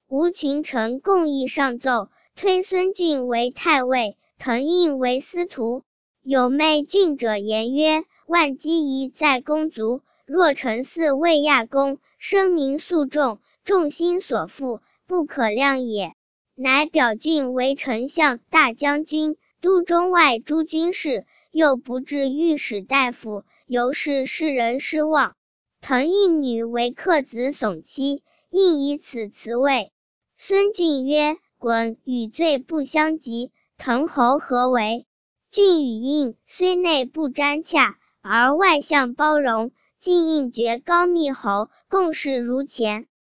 吴群臣共议上奏，推孙峻为太尉，滕胤为司徒。有媚郡者言曰：万机宜在公族，若臣嗣为亚公，声名诉众，众心所附，不可量也。乃表郡为丞相、大将军、都中外诸军事，又不至御史大夫，由是世人失望。滕胤女为客子耸妻，应以此辞位。孙峻曰：滚，与罪不相及，滕侯何为？峻与胤虽内不沾洽，而外相包容，竟应爵高密侯，共事如前。